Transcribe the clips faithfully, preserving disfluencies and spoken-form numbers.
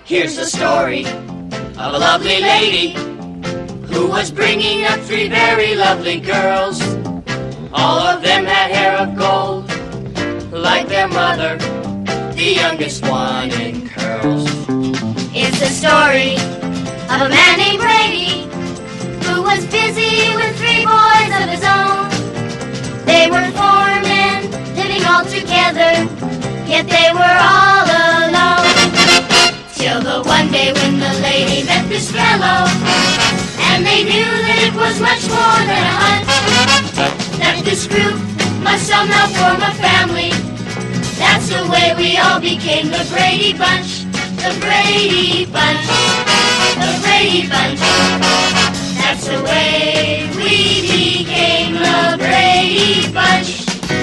Here's the story of a lovely lady who was bringing up three very lovely girls. All of them had hair of gold, like their mother, the youngest one in curls. It's the story of a man named Brady who was busy with three boys of his own. They were four men living all together, yet they were all alone. Till the one day when the lady met this fellow, and they knew that it was much more than a hunch, that this group must somehow form a family. That's the way we all became the Brady Bunch, the Brady Bunch, the Brady Bunch. That's the way we became the Brady Bunch.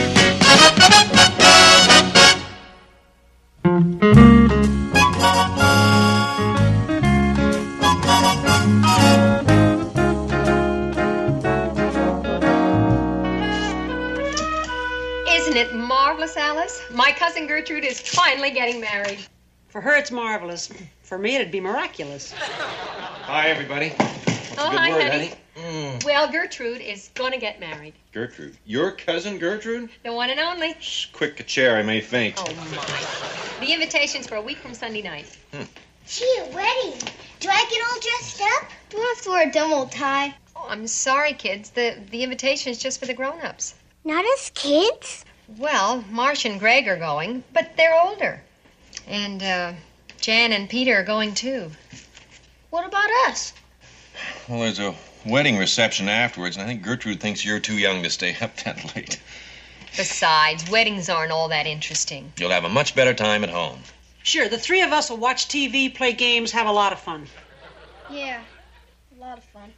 Isn't it marvelous, Alice? My cousin Gertrude is finally getting married. For her, it's marvelous. For me, it'd be miraculous. Hi, everybody. Oh, Good hi, word, honey. honey. Mm. Well, Gertrude is going to get married. Gertrude. Your cousin Gertrude? The one and only. Shh, quick, a chair. I may faint. Oh, my. The invitation's for a week from Sunday night. Hmm. Gee, a wedding. Do I get all dressed up? Do I have to wear a dumb old tie? Oh, I'm sorry, kids. The, the invitation is just for the grown-ups. Not us kids? Well, Marsh and Greg are going, but they're older. And, uh, Jan and Peter are going, too. What about us? Well, there's a wedding reception afterwards, and I think Gertrude thinks you're too young to stay up that late. Besides, weddings aren't all that interesting. You'll have a much better time at home. Sure, the three of us will watch T V, play games, have a lot of fun. Yeah, a lot of fun.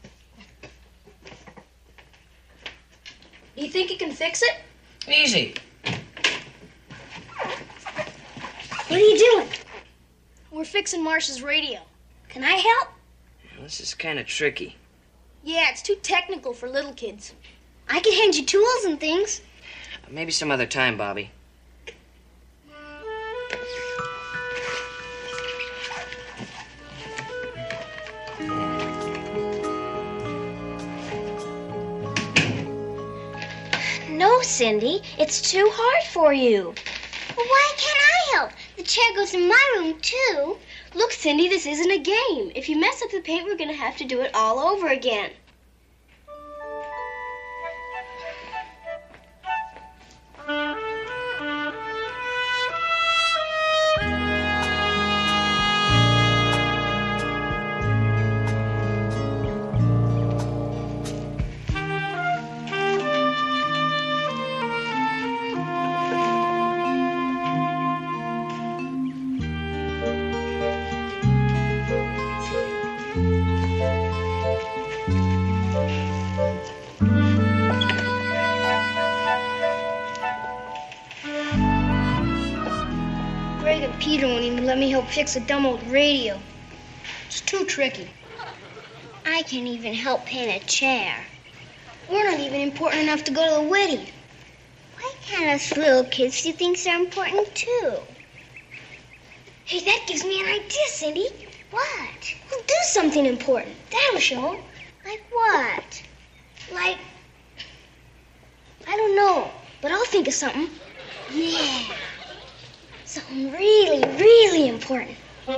You think you can fix it? Easy. What are you doing? We're fixing Marsh's radio. Can I help? This is kind of tricky. Yeah, it's too technical for little kids. I can hand you tools and things. Maybe some other time, Bobby. No, Cindy, it's too hard for you. Well, why can't I help? The chair goes in my room, too. Look, Cindy, this isn't a game. If you mess up the paint, we're going to have to do it all over again. Peter won't even let me help fix a dumb old radio. It's too tricky. I can't even help paint a chair. We're not even important enough to go to the wedding. Why can't us little kids do things that are important, too? Hey, that gives me an idea, Cindy. What? We'll do something important. That'll show them. Like what? Like, I don't know, but I'll think of something. Yeah. Something really, really important. Boy,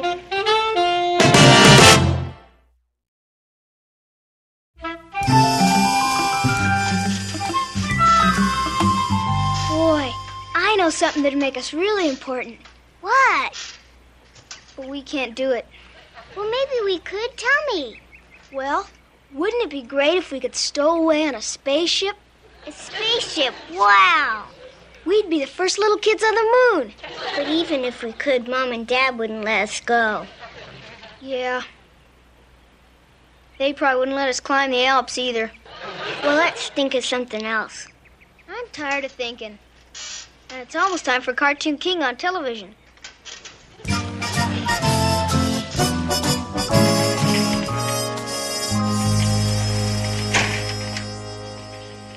I know something that'd make us really important. What? But we can't do it. Well, maybe we could. Tell me. Well, wouldn't it be great if we could stow away on a spaceship? A spaceship? Wow. We'd be the first little kids on the moon. But even if we could, Mom and Dad wouldn't let us go. Yeah. They probably wouldn't let us climb the Alps either. Well, let's think of something else. I'm tired of thinking. And it's almost time for Cartoon King on television.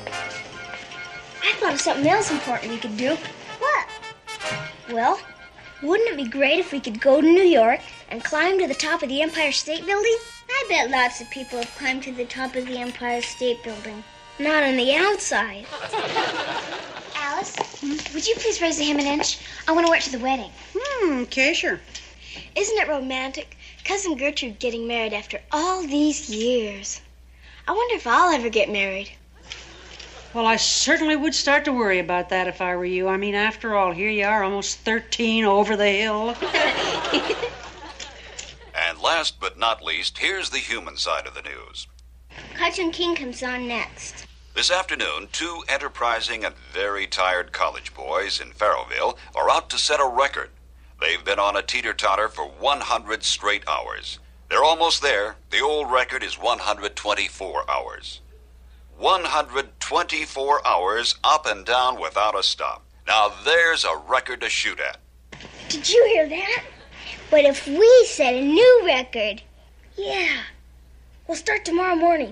I thought of something else important we could do. What? Well, Wouldn't it be great if we could go to New York and climb to the top of the Empire State Building? I bet lots of people have climbed to the top of the Empire State Building. Not on the outside. Alice, hmm? would you please raise the hem an inch? I want to wear it to the wedding. Hmm, okay, sure. Isn't it romantic? Cousin Gertrude getting married after all these years. I wonder if I'll ever get married. Well, I certainly would start to worry about that if I were you. I mean, after all, here you are, almost thirteen, over the hill. And last but not least, here's the human side of the news. Cartoon King comes on next. This afternoon, two enterprising and very tired college boys in Farrowville are out to set a record. They've been on a teeter-totter for one hundred straight hours. They're almost there. The old record is one hundred twenty-four hours. one hundred twenty-four hours up and down without a stop. Now there's a record to shoot at. Did you hear that? But if we set a new record, yeah, we'll start tomorrow morning.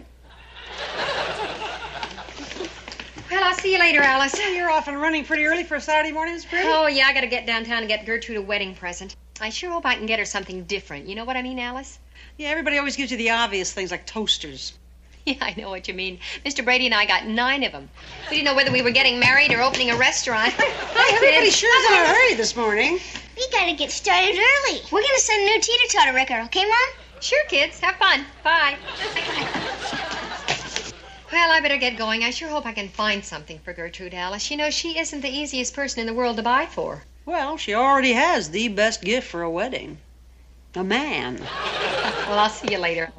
Well, I'll see you later, Alice. Yeah, you're off and running pretty early for a Saturday morning, Miss Brady. Oh, yeah, I gotta get downtown and get Gertrude a wedding present. I sure hope I can get her something different. You know what I mean, Alice? Yeah, everybody always gives you the obvious things like toasters. Yeah, I know what you mean. Mister Brady and I got nine of them. We didn't know whether we were getting married or opening a restaurant. Hi, everybody sure's in a hurry this morning. We gotta get started early. We're gonna set a new teeter-totter record, okay, Mom? Sure, kids. Have fun. Bye. Well, I better get going. I sure hope I can find something for Gertrude, Alice. You know, she isn't the easiest person in the world to buy for. Well, she already has the best gift for a wedding. A man. Well, I'll see you later.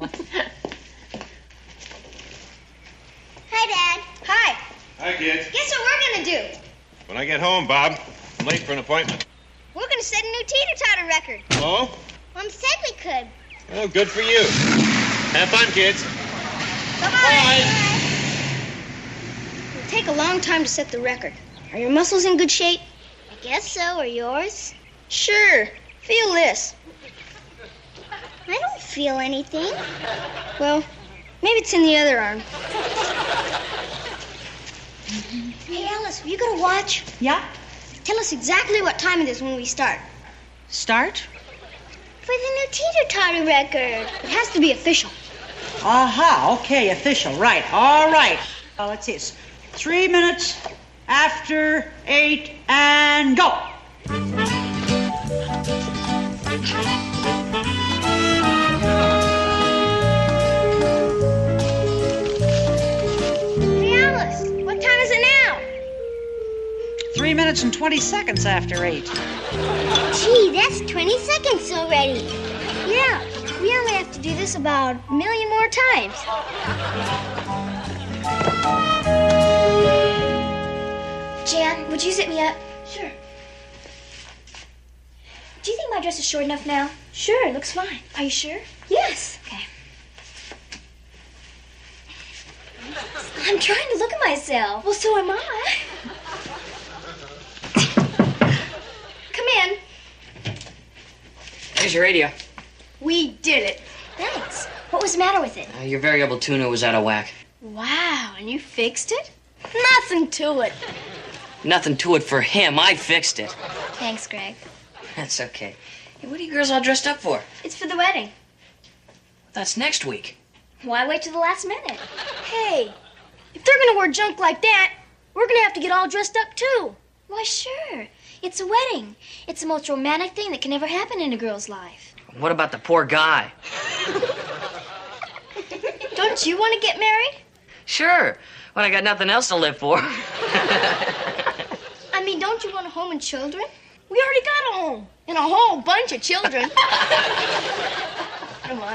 Hi, Dad. Hi. Hi, kids. Guess what we're gonna do? When I get home, Bob, I'm late for an appointment. We're gonna set a new teeter-totter record. Oh? Mom said we could. Oh, good for you. Have fun, kids. Bye-bye. It'll take a long time to set the record. Are your muscles in good shape? I guess so. Are yours? Sure. Feel this. I don't feel anything. Well, maybe it's in the other arm. Hey, Alice, have you got a watch? Yeah? Tell us exactly what time it is when we start. Start? For the new teeter-totter record. It has to be official. Aha, okay, official, right, all right. Uh, let's see, it's three minutes after eight, and go. Hey, Alice, what time is it now? Three minutes and twenty seconds after eight. Gee, that's twenty seconds already. Yeah, we only have to do this about a million more times. Jan, would you zip me up? Sure. Do you think my dress is short enough now? Sure, it looks fine. Are you sure? Yes. Okay. I'm trying to look at myself. Well, so am I. Come in. Here's your radio. We did it. Thanks. What was the matter with it? Uh, your variable tuner was out of whack. Wow, and you fixed it? Nothing to it. Nothing to it for him. I fixed it. Thanks, Greg. That's okay. Hey, what are you girls all dressed up for? It's for the wedding. That's next week. Why wait till the last minute? Hey, if they're gonna wear junk like that, we're gonna have to get all dressed up too. Why, sure. It's a wedding. It's the most romantic thing that can ever happen in a girl's life. What about the poor guy? Don't you want to get married? Sure, when I got nothing else to live for. I mean, don't you want a home and children? We already got a home and a whole bunch of children. Come on.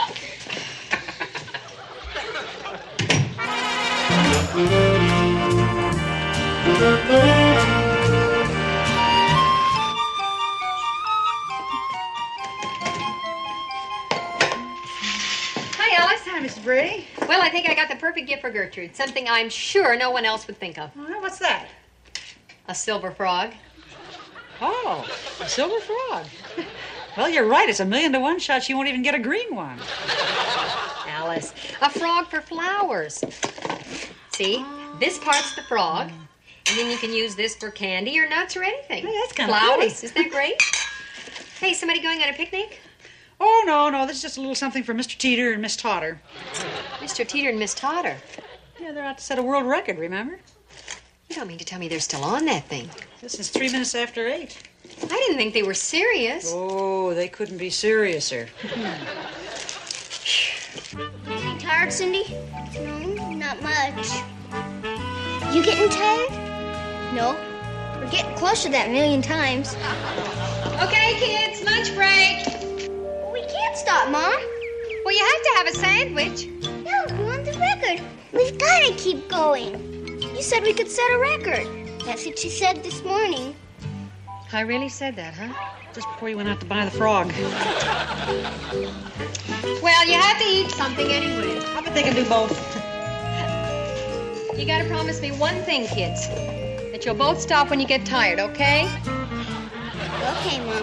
Hi, Alice. Hi, Missus Brady. Well, I think I got the perfect gift for Gertrude. Something I'm sure no one else would think of. Well, what's that? A silver frog. Oh, a silver frog. Well, you're right. It's a million to one shot. She won't even get a green one. Alice, a frog for flowers. See, this part's the frog, and then you can use this for candy or nuts or anything. Hey, that's kinda flowers. pretty. Isn't that great? Hey, somebody going on a picnic? Oh, no, no, this is just a little something for Mister Teeter and Miss Totter. Mister Teeter and Miss Totter. Yeah, they're out to set a world record, remember? You don't mean to tell me they're still on that thing? This is three minutes after eight. I didn't think they were serious. Oh, they couldn't be seriouser. You tired, Cindy? No, not much. You getting tired? No. We're getting close to that million times. Okay, kids, lunch break. But we can't stop, Mom. Well, you have to have a sandwich. No, we want the record. We've got to keep going. You said we could set a record. That's what you said this morning. I really said that, huh? Just before you went out to buy the frog. Well, you have to eat something anyway. I bet they can do both. You gotta promise me one thing, kids. That you'll both stop when you get tired, okay? Okay, Mom.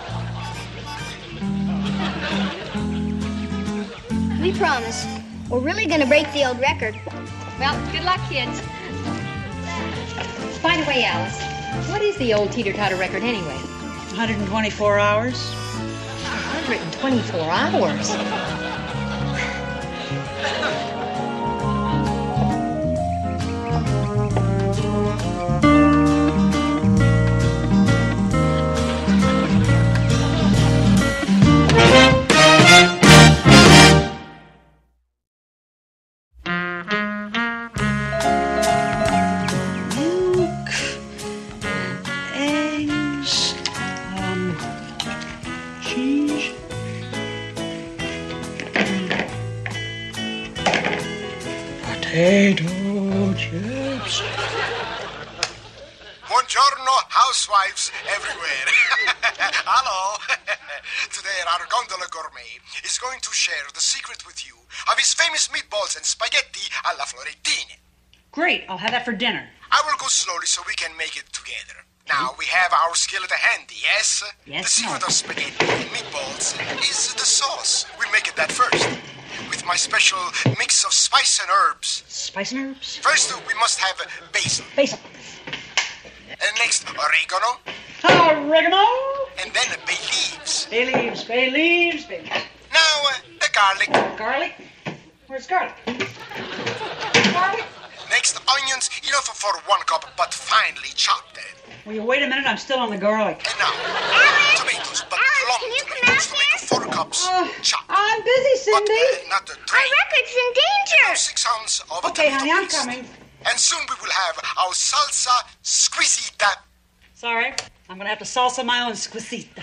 We promise. We're really gonna break the old record. Well, good luck, kids. By the way, Alice, what is the old teeter-totter record anyway? one hundred twenty-four hours. one hundred twenty-four hours? Potato chips. Buongiorno, housewives everywhere. Hello. Today our gondola gourmet is going to share the secret with you of his famous meatballs and spaghetti alla Florentine. Great, I'll have that for dinner. I will go slowly so we can make it together. Now, we have our skillet handy, yes? Yes, The secret no. of spaghetti and meatballs is the sauce. We'll make it that first. With my special mix of spice and herbs. Spice and herbs? First, we must have basil. Basil. And next, oregano. Oregano. And then bay leaves. Bay leaves, bay leaves, bay leaves. Now, uh, the garlic. Garlic? Where's garlic? Garlic? Next, onions, enough for one cup, but finely chopped. Will you wait a minute? I'm still on the garlic. And now, Alice! tomatoes, but Alice, plum can you come tomatoes out to make here? four cups Oh, chopped. I'm busy, But Cindy. uh, not a Our drain. record's in danger. Six ounces of Okay, tomato honey, I'm paste. coming. And soon we will have our salsa squisita. Sorry, I'm gonna have to salsa my own squisita.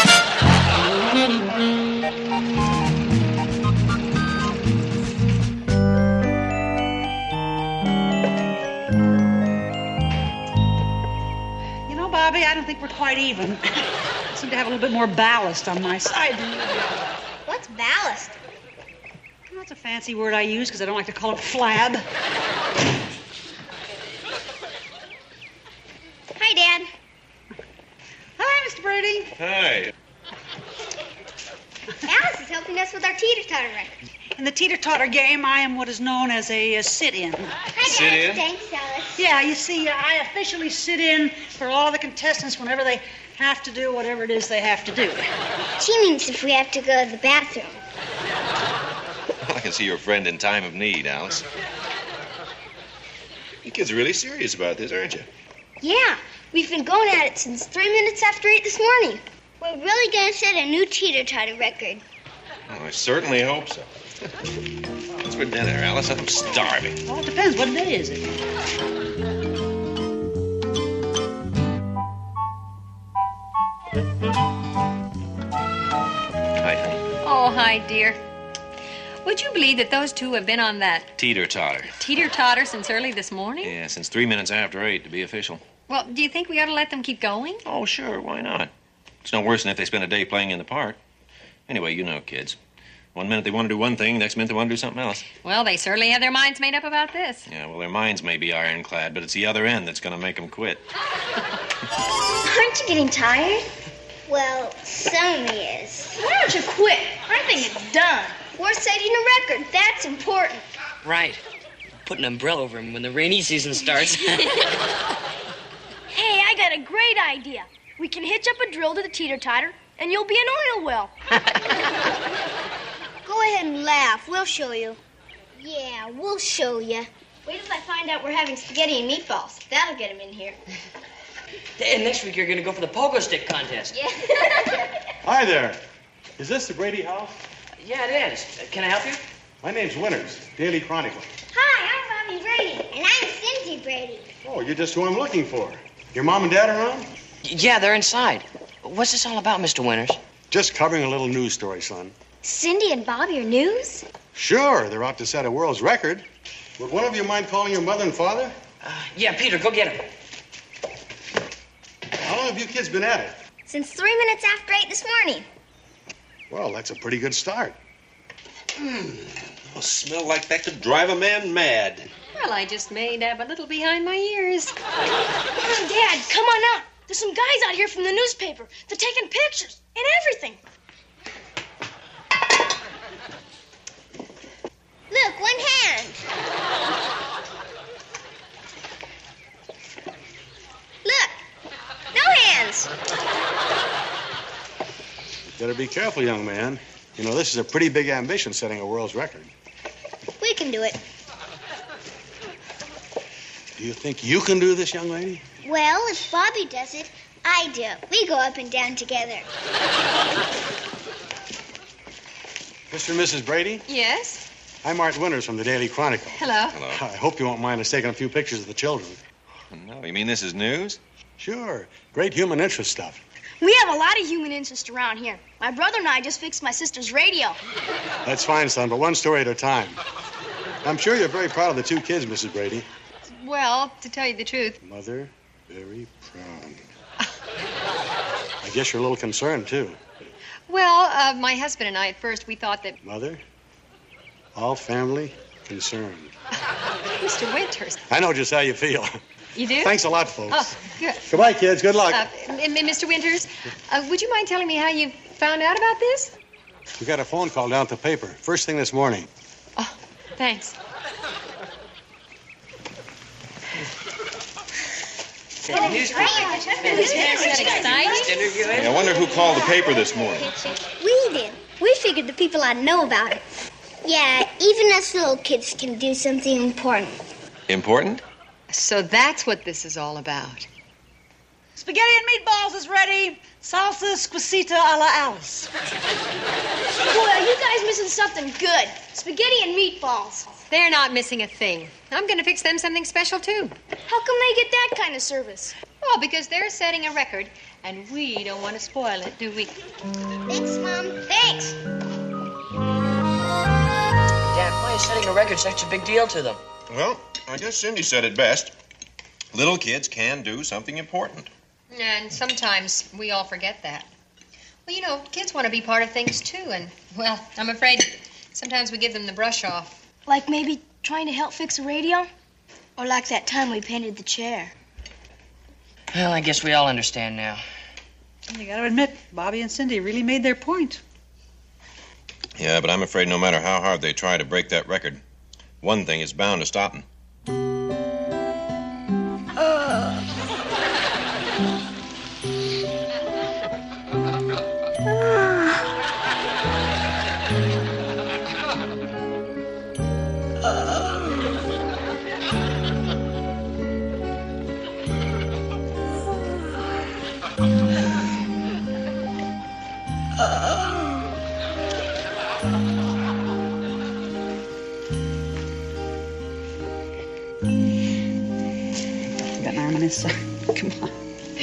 You know, Bobby, I don't think we're quite even. I seem to have a little bit more ballast on my side. What's ballast? Well, that's a fancy word I use because I don't like to call it flab. Hi, Dad. Hi, Mister Brady. Hi. Alice is helping us with our teeter-totter record. In the teeter-totter game, I am what is known as a, uh sit-in. Hi, Sit Dad. in? Thanks, Alice. Yeah, you see, uh, I officially sit in for all the contestants whenever they have to do whatever it is they have to do. She means if we have to go to the bathroom. Well, I can see your friend in time of need, Alice. You kids are really serious about this, aren't you? Yeah, we've been going at it since three minutes after eight this morning. We're really going to set a new teeter-totter record. Oh, I certainly hope so. What's for dinner, Alice? I'm starving. Well, it depends. What day is it? Hi, honey. Oh, hi, dear. Would you believe that those two have been on that Teeter-totter. teeter-totter since early this morning? Yeah, since three minutes after eight, to be official. Well, do you think we ought to let them keep going? Oh, sure, why not? It's no worse than if they spend a day playing in the park. Anyway, you know kids. One minute they want to do one thing, next minute they want to do something else. Well, they certainly have their minds made up about this. Yeah, well, their minds may be ironclad, but it's the other end that's going to make them quit. Aren't you getting tired? Well, some of me is. Why don't you quit? I think it's done. We're setting a record. That's important. Right. Put an umbrella over him when the rainy season starts. Hey, I got a great idea. We can hitch up a drill to the teeter-totter and you'll be an oil well. Go ahead and laugh. We'll show you. Yeah, we'll show you. Wait till I find out we're having spaghetti and meatballs. That'll get him in here. And next week you're going to go for the pogo stick contest. Yeah. Hi there. Is this the Brady house? Yeah, it is. Uh, can I help you? My name's Winters, Daily Chronicle. Hi, I'm Bobby Brady. And I'm Cindy Brady. Oh, you're just who I'm looking for. Your mom and dad around? Yeah, they're inside. What's this all about, Mister Winters? Just covering a little news story, son. Cindy and Bobby are news? Sure, they're out to set a world's record. Would one of you mind calling your mother and father? Uh, yeah, Peter, go get him. How long have you kids been at it? Since three minutes after eight this morning. Well, that's a pretty good start. Hmm. Oh, smell like that could drive a man mad. Well, I just may dab a little behind my ears. Dad, come on out. There's some guys out here from the newspaper. They're taking pictures and everything. Look, one hand. Look, no hands. Better be careful, young man. You know, this is a pretty big ambition, setting a world's record. We can do it. Do you think you can do this, young lady? Well, if Bobby does it, I do. We go up and down together. Mister and Missus Brady? Yes? I'm Art Winters from the Daily Chronicle. Hello. Hello. I hope you won't mind us taking a few pictures of the children. No, you mean this is news? Sure. Great human interest stuff. We have a lot of human interest around here. My brother and I just fixed my sister's radio. That's fine, son, but one story at a time. I'm sure you're very proud of the two kids, Missus Brady. Well, to tell you the truth. Mother, very proud. I guess you're a little concerned, too. Well, uh, my husband and I, at first, we thought that... Mother, all family concerned. Mister Winters. I know just how you feel. You do? Thanks a lot, folks. Oh, good. Goodbye, kids. Good luck. Uh, m- m- Mister Winters, uh, would you mind telling me how you found out about this? We got a phone call down at the paper, first thing this morning. Oh, thanks. Isn't that exciting? I wonder who called the paper this morning. We did. We figured the people I'd know about it. Yeah, even us little kids can do something important. Important? So that's what this is all about. Spaghetti and meatballs is ready. Salsa squisita a la Alice. Boy, are you guys missing something good. Spaghetti and meatballs. They're not missing a thing. I'm going to fix them something special, too. How come they get that kind of service? Well, because they're setting a record, and we don't want to spoil it, do we? Thanks, Mom. Thanks. Dad, why is setting a record such a big deal to them? Well, I guess Cindy said it best. Little kids can do something important. And sometimes we all forget that. Well, you know, kids want to be part of things, too, and, well, I'm afraid sometimes we give them the brush off. Like maybe trying to help fix a radio? Or like that time we painted the chair. Well, I guess we all understand now. You gotta admit, Bobby and Cindy really made their point. Yeah, but I'm afraid no matter how hard they try to break that record, one thing is bound to stop them. Got an arm on his side. Come on.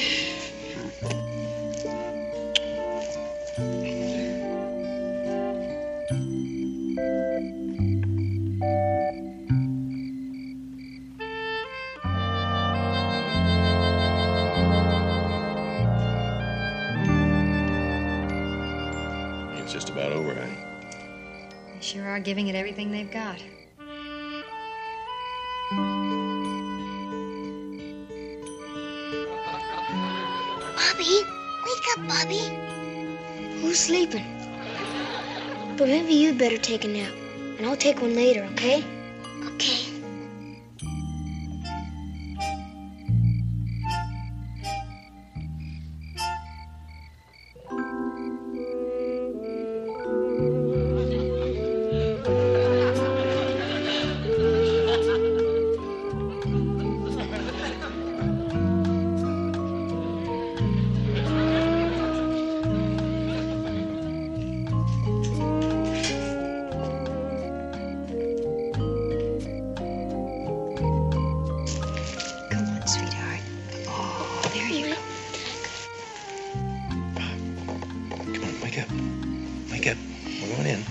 It's just about over, honey. They sure are giving it everything they've got. Bobby, wake up, Bobby. Who's sleeping? But maybe you'd better take a nap. And I'll take one later, okay? Okay. Wake up. Wake up. We're going in.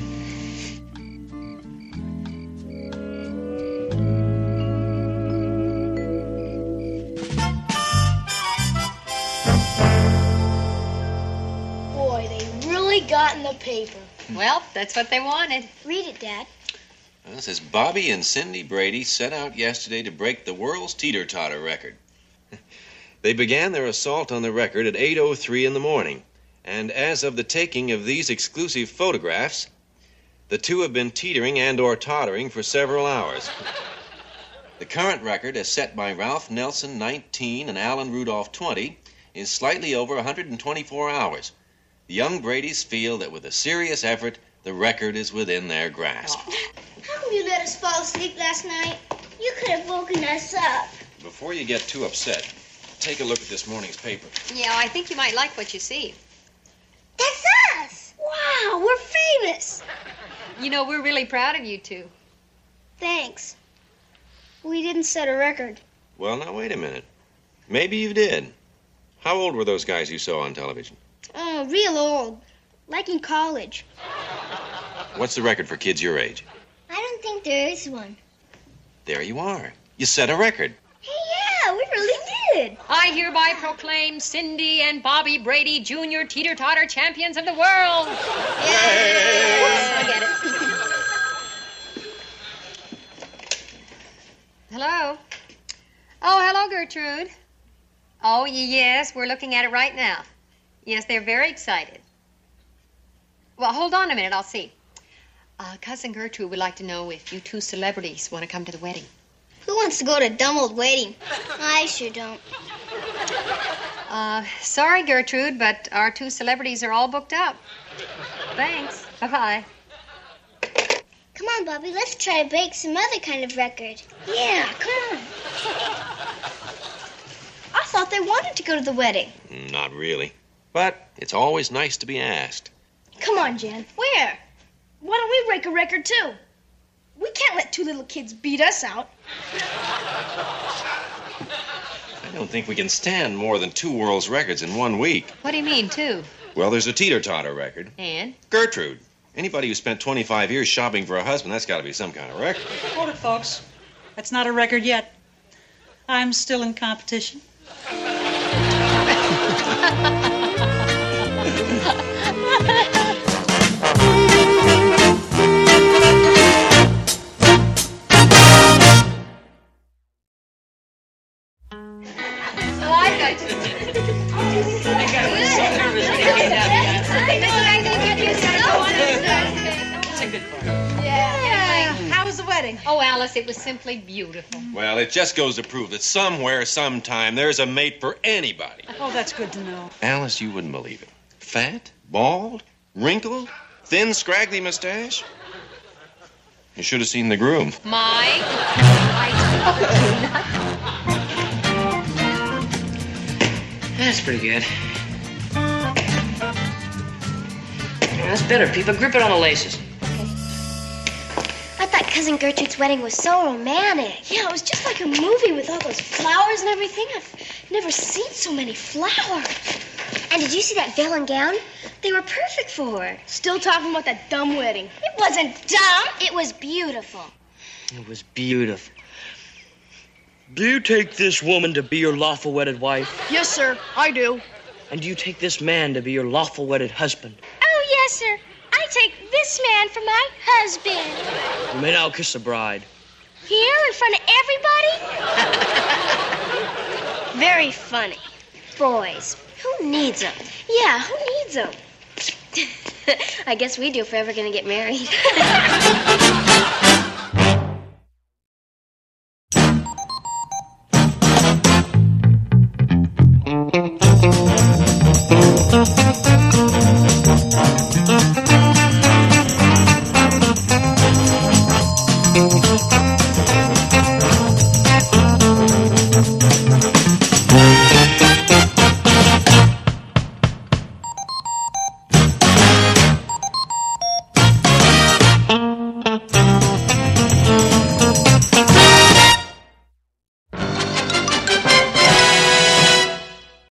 Boy, they really got in the paper. Well, that's what they wanted. Read it, Dad. Well, it says Bobby and Cindy Brady set out yesterday to break the world's teeter-totter record. They began their assault on the record at eight oh three in the morning. And as of the taking of these exclusive photographs, the two have been teetering and or tottering for several hours. The current record, as set by Ralph Nelson, nineteen, and Alan Rudolph, twenty, is slightly over one hundred twenty-four hours. The young Bradys feel that with a serious effort, the record is within their grasp. How come you let us fall asleep last night? You could have woken us up. Before you get too upset, take a look at this morning's paper. Yeah, I think you might like what you see. That's us! Wow, we're famous! You know, we're really proud of you two. Thanks. We didn't set a record. Well, now, wait a minute. Maybe you did. How old were those guys you saw on television? Oh, real old. Like in college. What's the record for kids your age? I don't think there is one. There you are. You set a record. Hey, yeah, we really did. I hereby proclaim Cindy and Bobby Brady, Junior Teeter-Totter champions of the world. Yay! Whoops, I get it. Hello? Oh, hello, Gertrude. Oh, y- yes, we're looking at it right now. Yes, they're very excited. Well, hold on a minute, I'll see. Uh, Cousin Gertrude would like to know if you two celebrities want to come to the wedding. Who wants to go to a dumb old wedding? I sure don't. Uh, sorry, Gertrude, but our two celebrities are all booked up. Thanks. Bye-bye. Come on, Bobby, let's try to break some other kind of record. Yeah, come on. I thought they wanted to go to the wedding. Not really. But it's always nice to be asked. Come on, Jan. Where? Why don't we break a record, too? We can't let two little kids beat us out. I don't think we can stand more than two world's records in one week. What do you mean, two? Well, there's a teeter-totter record. And? Gertrude. Anybody who spent twenty-five years shopping for a husband, that's got to be some kind of record. Hold it, folks. That's not a record yet. I'm still in competition. Oh, Alice, it was simply beautiful. Well, it just goes to prove that somewhere, sometime, there's a mate for anybody. Oh, that's good to know. Alice, you wouldn't believe it. Fat, bald, wrinkled, thin, scraggly mustache. You should have seen the groom. Mike, I told you not. That's pretty good. Yeah, that's better, Peepa. Grip it on the laces. I thought Cousin Gertrude's wedding was so romantic. Yeah, it was just like a movie with all those flowers and everything. I've never seen so many flowers. And did you see that veil and gown? They were perfect for her. Still talking about that dumb wedding. It wasn't dumb. It was beautiful. It was beautiful. Do you take this woman to be your lawful wedded wife? Yes, sir. I do. And do you take this man to be your lawful wedded husband? Oh, yes, sir. I take this man for my husband. You may now kiss the bride. Here, in front of everybody? Very funny. Boys, who needs them? Yeah, who needs them? I guess we do if we're ever going to get married.